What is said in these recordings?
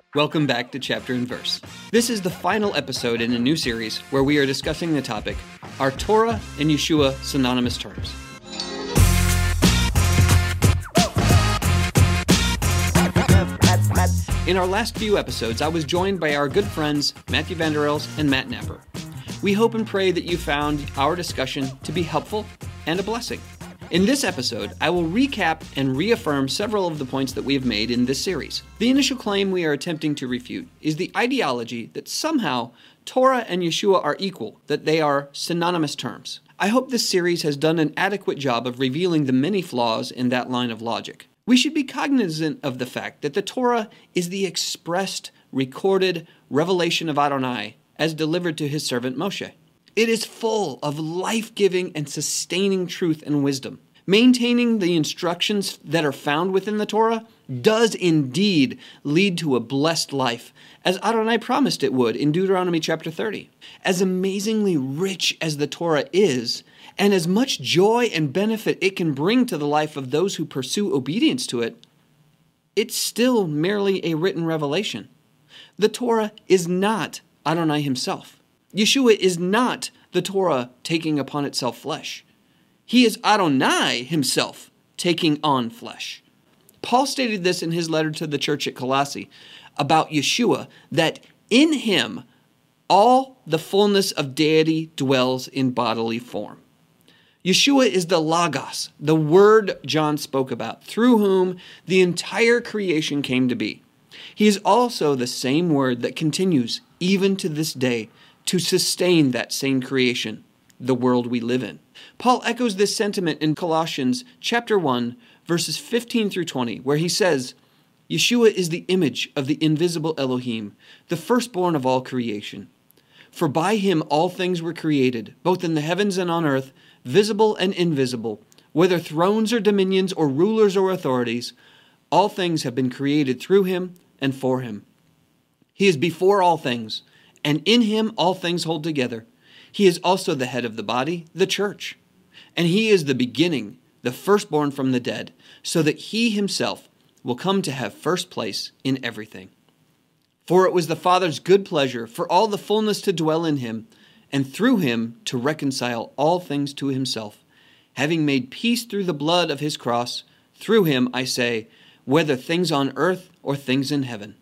Welcome back to Chapter and Verse. This is the final episode in a new series where we are discussing the topic, Are Torah and Yeshua synonymous terms? In our last few episodes, I was joined by our good friends Matthew Vanderels and Matt Napper. We hope and pray that you found our discussion to be helpful and a blessing. In this episode, I will recap and reaffirm several of the points that we have made in this series. The initial claim we are attempting to refute is the ideology that somehow Torah and Yeshua are equal, that they are synonymous terms. I hope this series has done an adequate job of revealing the many flaws in that line of logic. We should be cognizant of the fact that the Torah is the expressed, recorded revelation of Adonai as delivered to his servant Moshe. It is full of life-giving and sustaining truth and wisdom. Maintaining the instructions that are found within the Torah does indeed lead to a blessed life, as Adonai promised it would in Deuteronomy chapter 30. As amazingly rich as the Torah is, and as much joy and benefit it can bring to the life of those who pursue obedience to it, it's still merely a written revelation. The Torah is not Adonai himself. Yeshua is not the Torah taking upon itself flesh. He is Adonai himself taking on flesh. Paul stated this in his letter to the church at Colossae about Yeshua, that in him all the fullness of deity dwells in bodily form. Yeshua is the Logos, the word John spoke about, through whom the entire creation came to be. He is also the same word that continues, even to this day, to sustain that same creation, the world we live in. Paul echoes this sentiment in Colossians chapter 1, verses 15 through 20, where he says, Yeshua is the image of the invisible Elohim, the firstborn of all creation. For by him all things were created, both in the heavens and on earth, visible and invisible, whether thrones or dominions or rulers or authorities, all things have been created through him and for him. He is before all things, and in him all things hold together. He is also the head of the body, the church. And he is the beginning, the firstborn from the dead, so that he himself will come to have first place in everything. For it was the Father's good pleasure for all the fullness to dwell in him, and through him to reconcile all things to himself, having made peace through the blood of his cross. Through him, I say, whether things on earth or things in heaven.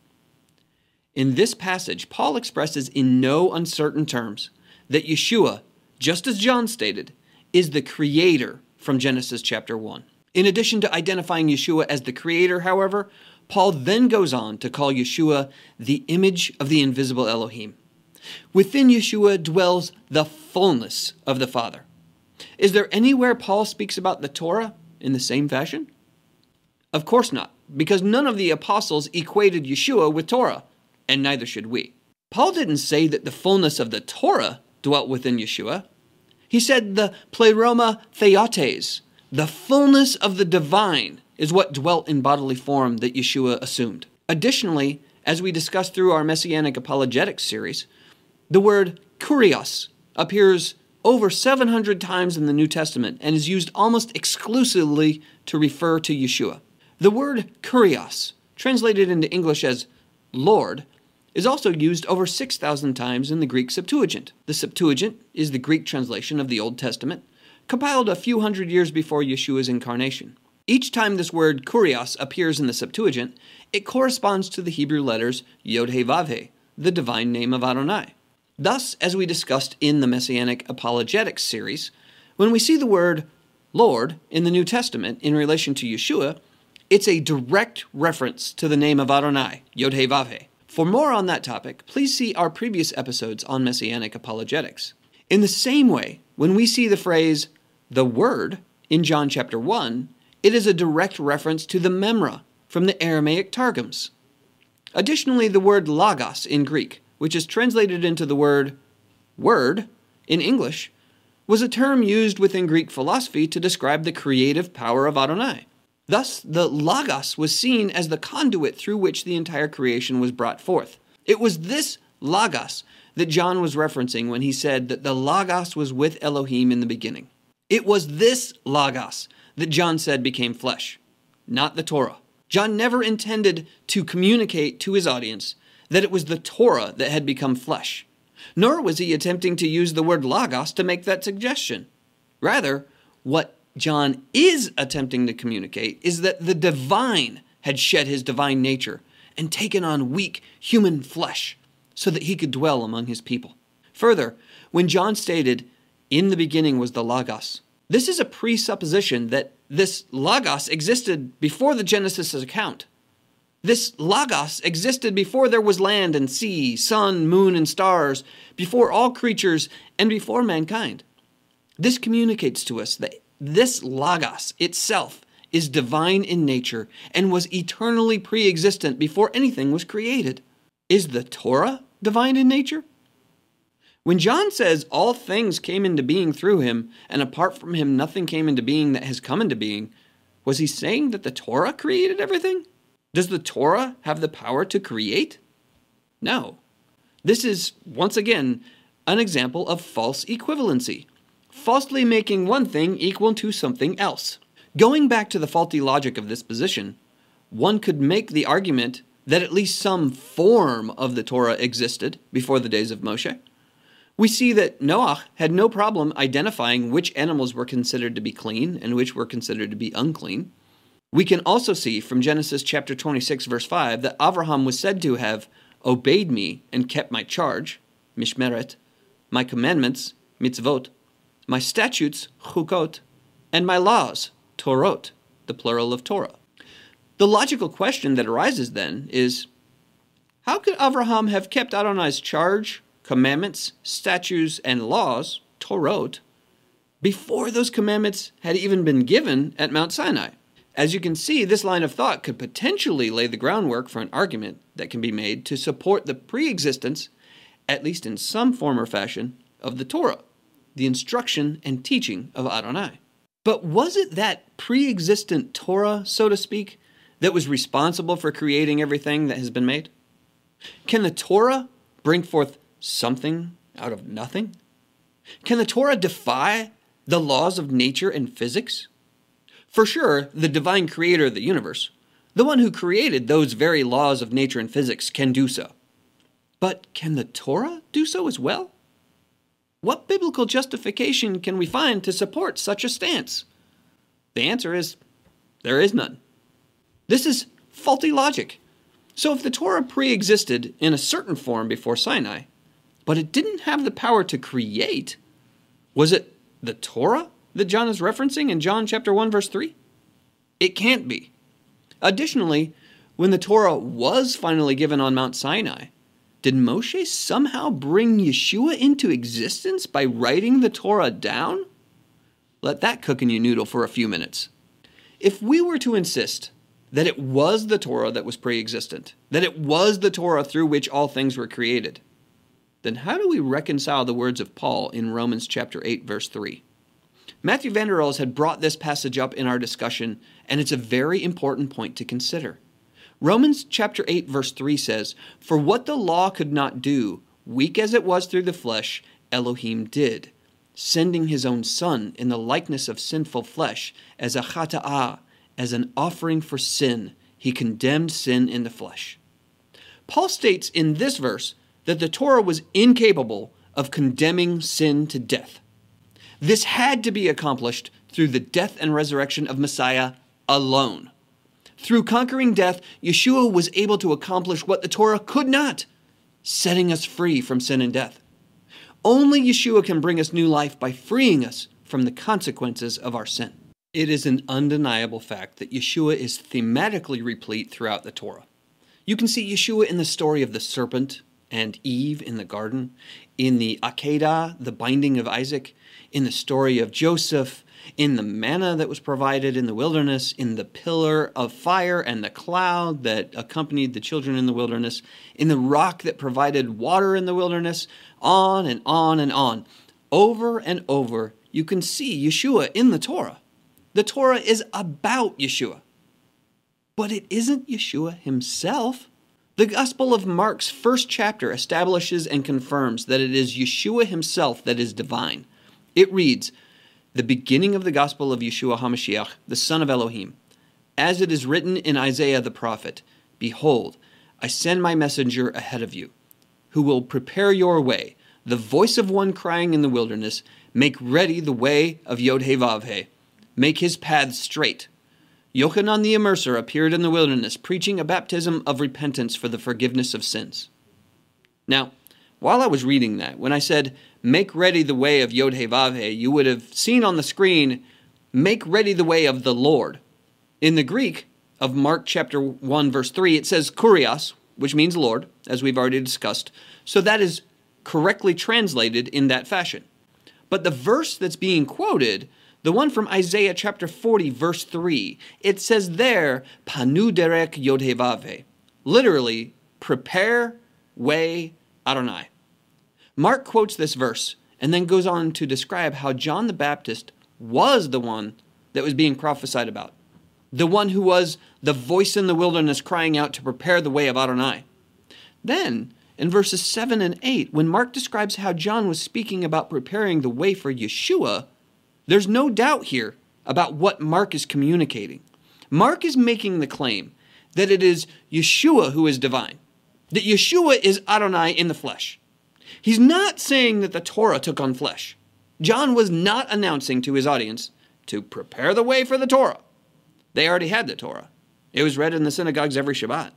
In this passage, Paul expresses in no uncertain terms that Yeshua, just as John stated, is the creator from Genesis chapter 1. In addition to identifying Yeshua as the creator, however, Paul then goes on to call Yeshua the image of the invisible Elohim. Within Yeshua dwells the fullness of the Father. Is there anywhere Paul speaks about the Torah in the same fashion? Of course not, because none of the apostles equated Yeshua with Torah, and neither should we. Paul didn't say that the fullness of the Torah dwelt within Yeshua. He said the pleroma theotes, the fullness of the divine, is what dwelt in bodily form that Yeshua assumed. Additionally, as we discussed through our Messianic Apologetics series, the word kurios appears over 700 times in the New Testament and is used almost exclusively to refer to Yeshua. The word kurios, translated into English as Lord, is also used over 6,000 times in the Greek Septuagint. The Septuagint is the Greek translation of the Old Testament, compiled a few hundred years before Yeshua's incarnation. Each time this word kurios appears in the Septuagint, it corresponds to the Hebrew letters Yod-Heh-Vav-Heh, the divine name of Adonai. Thus, as we discussed in the Messianic Apologetics series, when we see the word Lord in the New Testament in relation to Yeshua, it's a direct reference to the name of Adonai, Yod-Heh-Vav-Heh. For more on that topic, please see our previous episodes on Messianic Apologetics. In the same way, when we see the phrase, the Word, in John chapter 1, it is a direct reference to the Memra from the Aramaic Targums. Additionally, the word logos in Greek, which is translated into the word in English, was a term used within Greek philosophy to describe the creative power of Adonai. Thus, the Logos was seen as the conduit through which the entire creation was brought forth. It was this Logos that John was referencing when he said that the Logos was with Elohim in the beginning. It was this Logos that John said became flesh, not the Torah. John never intended to communicate to his audience that it was the Torah that had become flesh, nor was he attempting to use the word logos to make that suggestion. Rather, what John is attempting to communicate is that the divine had shed his divine nature and taken on weak human flesh so that he could dwell among his people. Further, when John stated, "In the beginning was the Logos," this is a presupposition that this Logos existed before the Genesis account. This Logos existed before there was land and sea, sun, moon, and stars, before all creatures, and before mankind. This communicates to us that this Logos itself is divine in nature and was eternally pre-existent before anything was created. Is the Torah divine in nature? When John says all things came into being through him, and apart from him nothing came into being that has come into being, was he saying that the Torah created everything? Does the Torah have the power to create? No. This is, once again, an example of false equivalency, falsely making one thing equal to something else. Going back to the faulty logic of this position, one could make the argument that at least some form of the Torah existed before the days of Moshe. We see that Noah had no problem identifying which animals were considered to be clean and which were considered to be unclean. We can also see from Genesis chapter 26, verse 5, that Abraham was said to have obeyed me and kept my charge, mishmeret, my commandments, mitzvot, my statutes, chukot, and my laws, Torot, the plural of Torah. The logical question that arises then is, how could Abraham have kept Adonai's charge, commandments, statutes, and laws, Torot, before those commandments had even been given at Mount Sinai? As you can see, this line of thought could potentially lay the groundwork for an argument that can be made to support the pre-existence, at least in some form or fashion, of the Torah, the instruction and teaching of Adonai. But was it that pre-existent Torah, so to speak, that was responsible for creating everything that has been made? Can the Torah bring forth something out of nothing? Can the Torah defy the laws of nature and physics? For sure, the divine creator of the universe, the one who created those very laws of nature and physics, can do so. But can the Torah do so as well? What biblical justification can we find to support such a stance? The answer is, there is none. This is faulty logic. So if the Torah pre-existed in a certain form before Sinai, but it didn't have the power to create, was it the Torah that John is referencing in John chapter 1, verse 3? It can't be. Additionally, when the Torah was finally given on Mount Sinai, did Moshe somehow bring Yeshua into existence by writing the Torah down? Let that cook in your noodle for a few minutes. If we were to insist that it was the Torah that was pre-existent, that it was the Torah through which all things were created, then how do we reconcile the words of Paul in Romans chapter 8, verse 3? Matthew Vander Els had brought this passage up in our discussion, and it's a very important point to consider. Romans chapter 8, verse 3 says, "For what the law could not do, weak as it was through the flesh, Elohim did, sending his own Son in the likeness of sinful flesh, as a chata'ah, as an offering for sin, he condemned sin in the flesh." Paul states in this verse that the Torah was incapable of condemning sin to death. This had to be accomplished through the death and resurrection of Messiah alone. Through conquering death, Yeshua was able to accomplish what the Torah could not, setting us free from sin and death. Only Yeshua can bring us new life by freeing us from the consequences of our sin. It is an undeniable fact that Yeshua is thematically replete throughout the Torah. You can see Yeshua in the story of the serpent and Eve in the garden, in the Akedah, the binding of Isaac, in the story of Joseph, in the manna that was provided in the wilderness, in the pillar of fire and the cloud that accompanied the children in the wilderness, in the rock that provided water in the wilderness, on and on and on. Over and over, you can see Yeshua in the Torah. The Torah is about Yeshua. But it isn't Yeshua himself. The Gospel of Mark's first chapter establishes and confirms that it is Yeshua himself that is divine. It reads, "The beginning of the Gospel of Yeshua HaMashiach, the Son of Elohim, As it is written in Isaiah the prophet, "Behold, I send my messenger ahead of you, who will prepare your way, the voice of one crying in the wilderness, make ready the way of Yod-Heh-Vav-Heh, make his paths straight." Yochanan the Immerser appeared in the wilderness, preaching a baptism of repentance for the forgiveness of sins. Now, while I was reading that, when I said, "make ready the way of Yod-Heh-Vav-Heh," you would have seen on the screen, "make ready the way of the Lord." In the Greek of Mark chapter 1, verse 3, it says kurios, which means Lord, as we've already discussed. So that is correctly translated in that fashion. But the verse that's being quoted, the one from Isaiah chapter 40, verse 3, it says there, "Panu derek Yod-Heh-Vav-Heh," literally, prepare way Adonai. Mark quotes this verse and then goes on to describe how John the Baptist was the one that was being prophesied about, the one who was the voice in the wilderness crying out to prepare the way of Adonai. Then, in verses 7 and 8, when Mark describes how John was speaking about preparing the way for Yeshua, there's no doubt here about what Mark is communicating. Mark is making the claim that it is Yeshua who is divine, that Yeshua is Adonai in the flesh. He's not saying that the Torah took on flesh. John was not announcing to his audience to prepare the way for the Torah. They already had the Torah. It was read in the synagogues every Shabbat.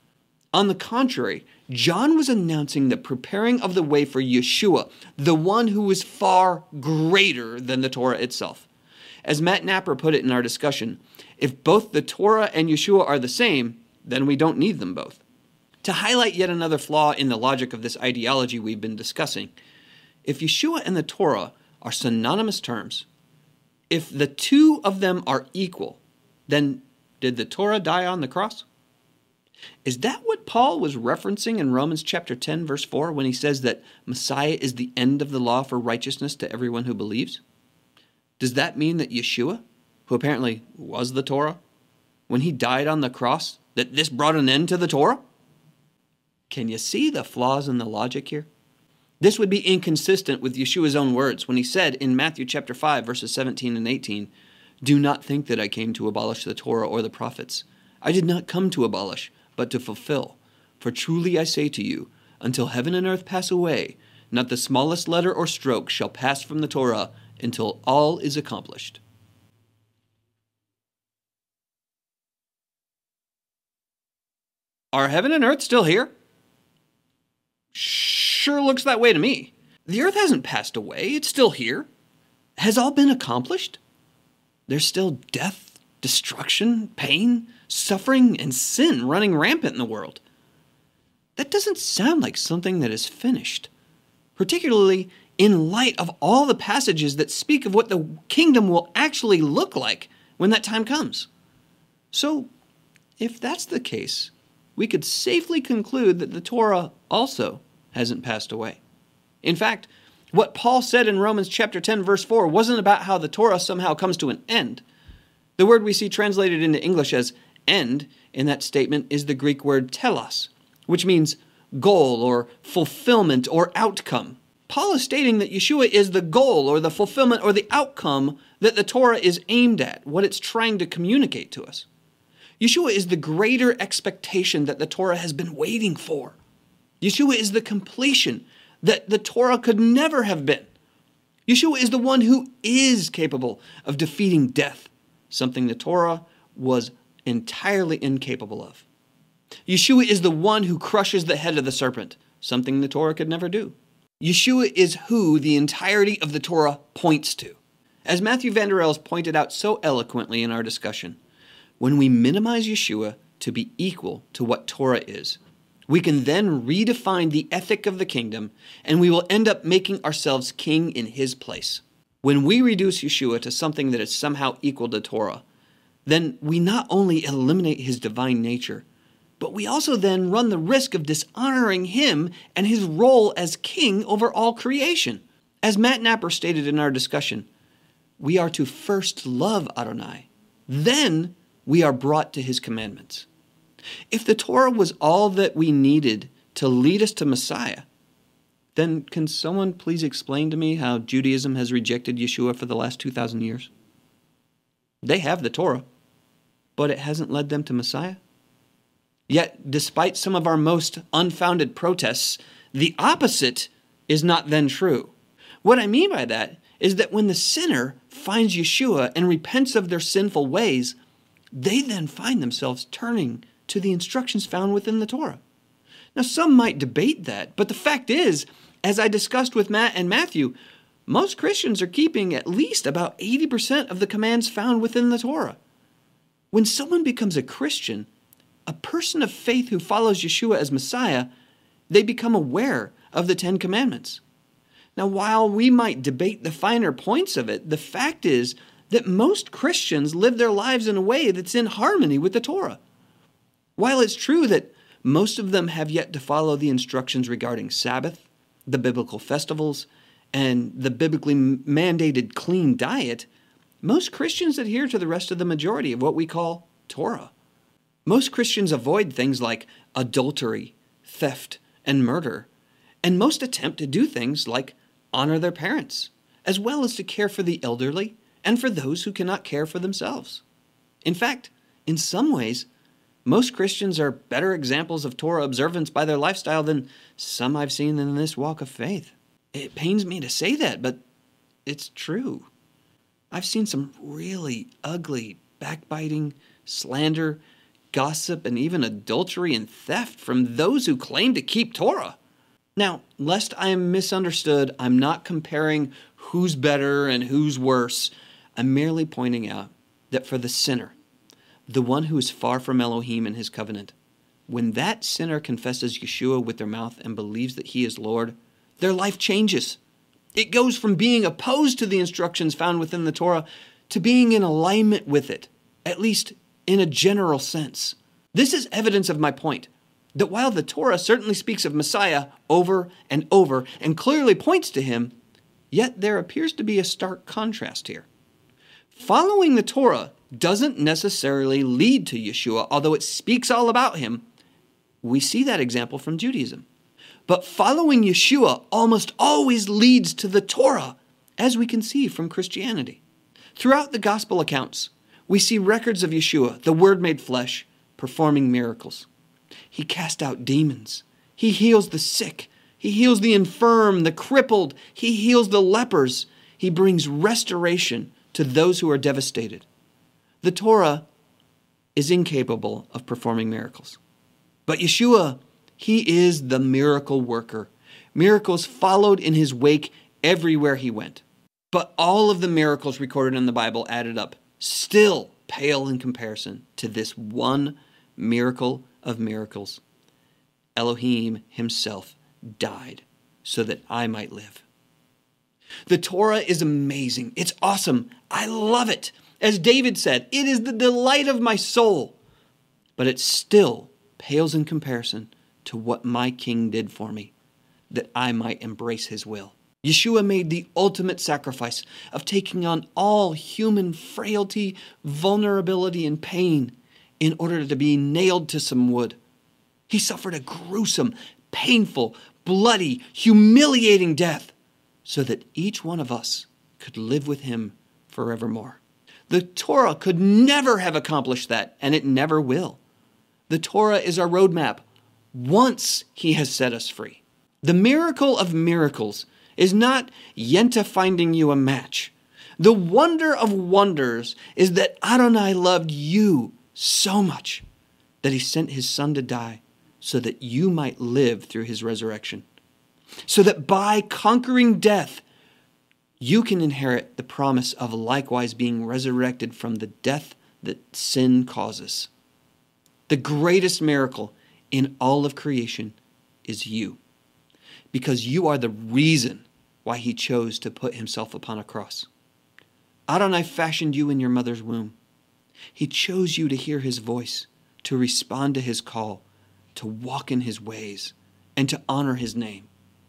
On the contrary, John was announcing the preparing of the way for Yeshua, the one who is far greater than the Torah itself. As Matt Napper put it in our discussion, if both the Torah and Yeshua are the same, then we don't need them both. To highlight yet another flaw in the logic of this ideology we've been discussing, if Yeshua and the Torah are synonymous terms, if the two of them are equal, then did the Torah die on the cross? Is that what Paul was referencing in Romans chapter 10, verse 4, when he says that Messiah is the end of the law for righteousness to everyone who believes? Does that mean that Yeshua, who apparently was the Torah, when he died on the cross, that this brought an end to the Torah? Can you see the flaws in the logic here? This would be inconsistent with Yeshua's own words when he said in Matthew chapter 5, verses 17 and 18, "Do not think that I came to abolish the Torah or the prophets. I did not come to abolish, but to fulfill. For truly I say to you, until heaven and earth pass away, not the smallest letter or stroke shall pass from the Torah until all is accomplished." Are heaven and earth still here? Sure looks that way to me. The earth hasn't passed away. It's still here. Has all been accomplished? There's still death, destruction, pain, suffering, and sin running rampant in the world. That doesn't sound like something that is finished, particularly in light of all the passages that speak of what the kingdom will actually look like when that time comes. So, if that's the case, we could safely conclude that the Torah also hasn't passed away. In fact, what Paul said in Romans chapter 10, verse 4 wasn't about how the Torah somehow comes to an end. The word we see translated into English as end in that statement is the Greek word telos, which means goal or fulfillment or outcome. Paul is stating that Yeshua is the goal or the fulfillment or the outcome that the Torah is aimed at, what it's trying to communicate to us. Yeshua is the greater expectation that the Torah has been waiting for. Yeshua is the completion that the Torah could never have been. Yeshua is the one who is capable of defeating death, something the Torah was entirely incapable of. Yeshua is the one who crushes the head of the serpent, something the Torah could never do. Yeshua is who the entirety of the Torah points to. As Matthew Vander Els pointed out so eloquently in our discussion, when we minimize Yeshua to be equal to what Torah is, we can then redefine the ethic of the kingdom, and we will end up making ourselves king in his place. When we reduce Yeshua to something that is somehow equal to Torah, then we not only eliminate his divine nature, but we also then run the risk of dishonoring him and his role as king over all creation. As Matt Napper stated in our discussion, we are to first love Adonai, then we are brought to his commandments. If the Torah was all that we needed to lead us to Messiah, then can someone please explain to me how Judaism has rejected Yeshua for the last 2,000 years? They have the Torah, but it hasn't led them to Messiah? Yet, despite some of our most unfounded protests, the opposite is not then true. What I mean by that is that when the sinner finds Yeshua and repents of their sinful ways, they then find themselves turning to the instructions found within the Torah. Now, some might debate that, but the fact is, as I discussed with Matt and Matthew, most Christians are keeping at least about 80% of the commands found within the Torah. When someone becomes a Christian, a person of faith who follows Yeshua as Messiah, they become aware of the Ten Commandments. Now, while we might debate the finer points of it, the fact is that most Christians live their lives in a way that's in harmony with the Torah. While it's true that most of them have yet to follow the instructions regarding Sabbath, the biblical festivals, and the biblically mandated clean diet, most Christians adhere to the rest of the majority of what we call Torah. Most Christians avoid things like adultery, theft, and murder, and most attempt to do things like honor their parents, as well as to care for the elderly and for those who cannot care for themselves. In fact, in some ways, most Christians are better examples of Torah observance by their lifestyle than some I've seen in this walk of faith. It pains me to say that, but it's true. I've seen some really ugly backbiting, slander, gossip, and even adultery and theft from those who claim to keep Torah. Now, lest I am misunderstood, I'm not comparing who's better and who's worse. I'm merely pointing out that for the sinner, the one who is far from Elohim and his covenant, when that sinner confesses Yeshua with their mouth and believes that he is Lord, their life changes. It goes from being opposed to the instructions found within the Torah to being in alignment with it, at least in a general sense. This is evidence of my point, that while the Torah certainly speaks of Messiah over and clearly points to him, yet there appears to be a stark contrast here. Following the Torah doesn't necessarily lead to Yeshua, although it speaks all about him. We see that example from Judaism. But following Yeshua almost always leads to the Torah, as we can see from Christianity. Throughout the gospel accounts, we see records of Yeshua, the Word made flesh, performing miracles. He cast out demons. He heals the sick. He heals the infirm, the crippled. He heals the lepers. He brings restoration to those who are devastated. The Torah is incapable of performing miracles. But Yeshua, he is the miracle worker. Miracles followed in his wake everywhere he went. But all of the miracles recorded in the Bible added up still pale in comparison to this one miracle of miracles. Elohim himself died so that I might live. The Torah is amazing. It's awesome. I love it. As David said, it is the delight of my soul. But it still pales in comparison to what my King did for me, that I might embrace his will. Yeshua made the ultimate sacrifice of taking on all human frailty, vulnerability, and pain in order to be nailed to some wood. He suffered a gruesome, painful, bloody, humiliating death so that each one of us could live with him forevermore. The Torah could never have accomplished that, and it never will. The Torah is our roadmap once he has set us free. The miracle of miracles is not Yenta finding you a match. The wonder of wonders is that Adonai loved you so much that he sent his son to die so that you might live through his resurrection. So that by conquering death, you can inherit the promise of likewise being resurrected from the death that sin causes. The greatest miracle in all of creation is you, because you are the reason why he chose to put himself upon a cross. Adonai fashioned you in your mother's womb. He chose you to hear his voice, to respond to his call, to walk in his ways, and to honor his name.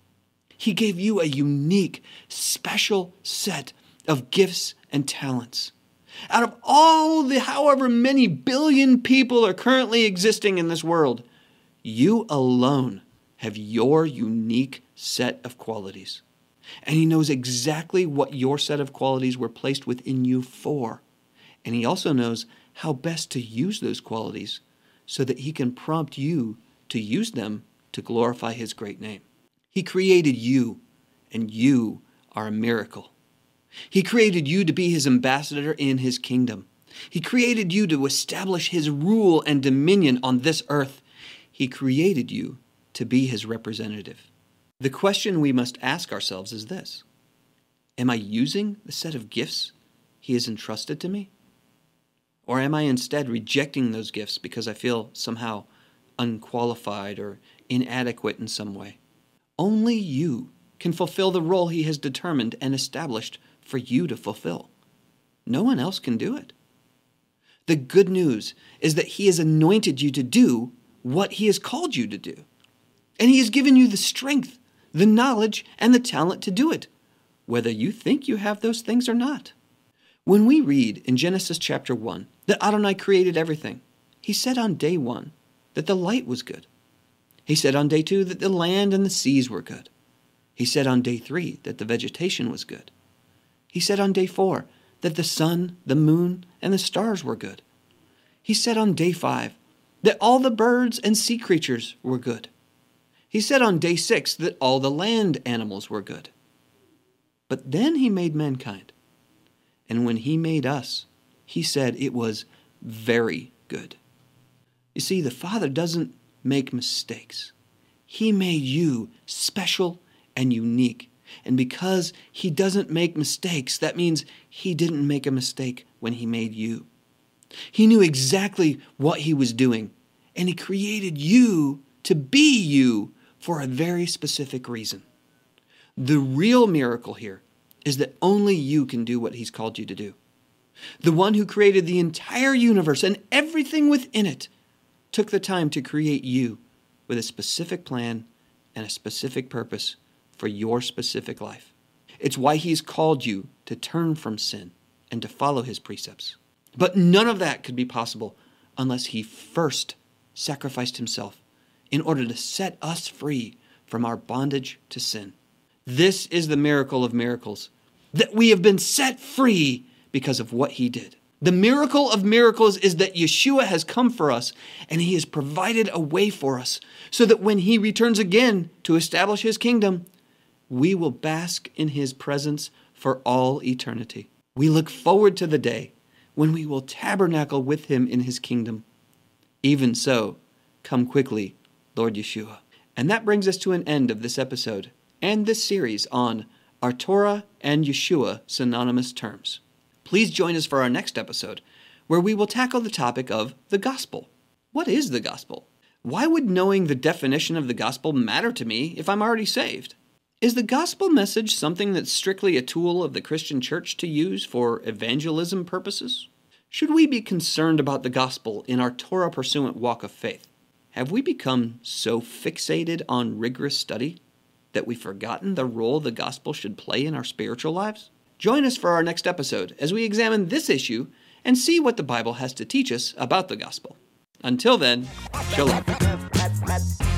He gave you a unique, special set of gifts and talents. Out of all the however many billion people are currently existing in this world, you alone have your unique set of qualities. And he knows exactly what your set of qualities were placed within you for. And he also knows how best to use those qualities so that he can prompt you to use them to glorify his great name. He created you, and you are a miracle. He created you to be his ambassador in his kingdom. He created you to establish his rule and dominion on this earth. He created you to be his representative. The question we must ask ourselves is this: am I using the set of gifts he has entrusted to me? Or am I instead rejecting those gifts because I feel somehow unqualified or inadequate in some way? Only you can fulfill the role he has determined and established for you to fulfill. No one else can do it. The good news is that he has anointed you to do what he has called you to do. And he has given you the strength, the knowledge, and the talent to do it, whether you think you have those things or not. When we read in Genesis chapter 1 that Adonai created everything, he said on day 1 that the light was good. He said on day 2 that the land and the seas were good. He said on day 3 that the vegetation was good. He said on day 4 that the sun, the moon, and the stars were good. He said on day 5 that all the birds and sea creatures were good. He said on day 6 that all the land animals were good. But then he made mankind. And when he made us, he said it was very good. You see, the Father doesn't make mistakes. He made you special and unique. And because he doesn't make mistakes, that means he didn't make a mistake when he made you. He knew exactly what he was doing, and he created you to be you for a very specific reason. The real miracle here is that only you can do what he's called you to do. The one who created the entire universe and everything within it took the time to create you with a specific plan and a specific purpose for your specific life. It's why he's called you to turn from sin and to follow his precepts. But none of that could be possible unless he first sacrificed himself in order to set us free from our bondage to sin. This is the miracle of miracles, that we have been set free because of what he did. The miracle of miracles is that Yeshua has come for us, and he has provided a way for us so that when he returns again to establish his kingdom, we will bask in his presence for all eternity. We look forward to the day when we will tabernacle with him in his kingdom. Even so, come quickly, Lord Yeshua. And that brings us to an end of this episode and this series on Are Torah and Yeshua synonymous terms? Please join us for our next episode, where we will tackle the topic of the gospel. What is the gospel? Why would knowing the definition of the gospel matter to me if I'm already saved? Is the gospel message something that's strictly a tool of the Christian church to use for evangelism purposes? Should we be concerned about the gospel in our Torah-pursuant walk of faith? Have we become so fixated on rigorous study that we've forgotten the role the gospel should play in our spiritual lives? Join us for our next episode as we examine this issue and see what the Bible has to teach us about the gospel. Until then, shalom.